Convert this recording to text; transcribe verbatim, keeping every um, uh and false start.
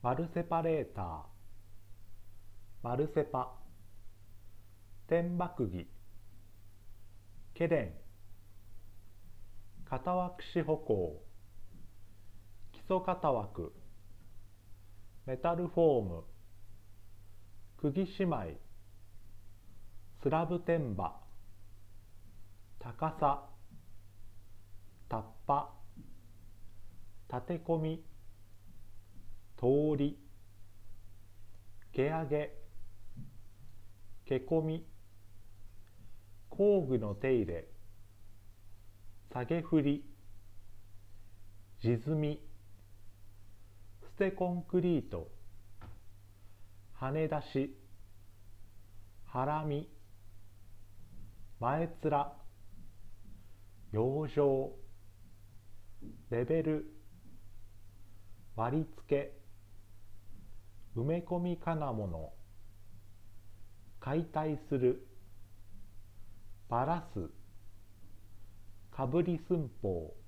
マルセパレーター、マルセパ、天幕儀、ケレン、片枠子歩行、基礎片枠、メタルフォーム、釘姉妹、スラブ天場、高さ、タッパ、立て込み、通り、毛上げ、毛込み、工具の手入れ、下げ振り、地積み、捨てコンクリート、跳ね出し、ハラミ、前面、養生、レベル、割り付け、埋め込み金物、解体する、ばらす、かぶり寸法、